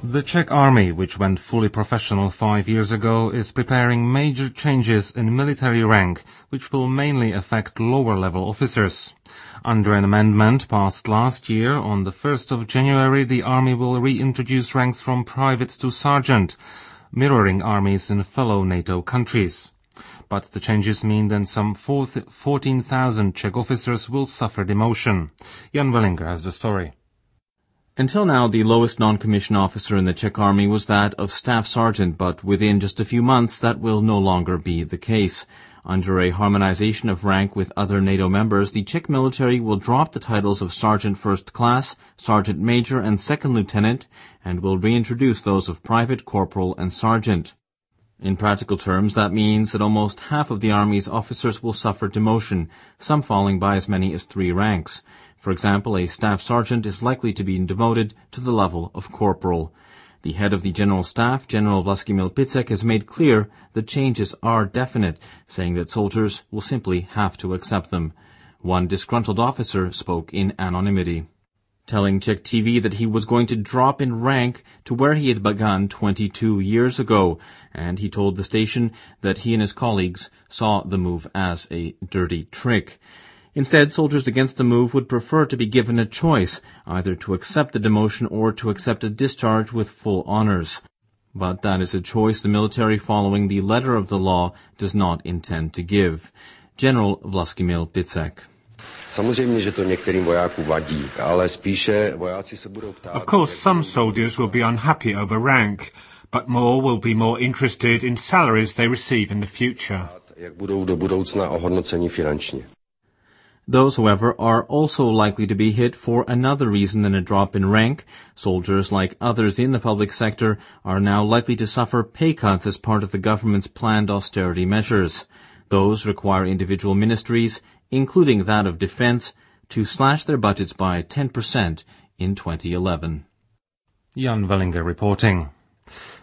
The Czech army, which went fully professional 5 years ago, is preparing major changes in military rank, which will mainly affect lower-level officers. Under an amendment passed last year, on the 1st of January, the army will reintroduce ranks from private to sergeant, mirroring armies in fellow NATO countries. But the changes mean that some 14,000 Czech officers will suffer demotion. Jan Wellinger has the story. Until now, the lowest non-commissioned officer in the Czech army was that of staff sergeant, but within just a few months that will no longer be the case. Under a harmonization of rank with other NATO members, the Czech military will drop the titles of sergeant first class, sergeant major, and second lieutenant, and will reintroduce those of private, corporal, and sergeant. In practical terms, that means that almost half of the army's officers will suffer demotion, some falling by as many as 3 ranks. For example, a staff sergeant is likely to be demoted to the level of corporal. The head of the General Staff, General Vlastimil Picek, has made clear the changes are definite, saying that soldiers will simply have to accept them. One disgruntled officer spoke in anonymity, telling Czech TV that he was going to drop in rank to where he had begun 22 years ago, and he told the station that he and his colleagues saw the move as a dirty trick. Instead, soldiers against the move would prefer to be given a choice, either to accept the demotion or to accept a discharge with full honors. But that is a choice the military, following the letter of the law, does not intend to give. General Vlastimil Picek. Of course, some soldiers will be unhappy over rank, but more will be more interested in salaries they receive in the future. Those, however, are also likely to be hit for another reason than a drop in rank. Soldiers, like others in the public sector, are now likely to suffer pay cuts as part of the government's planned austerity measures. Those require individual ministries, including that of defense, to slash their budgets by 10% in 2011. Jan Wellinger reporting.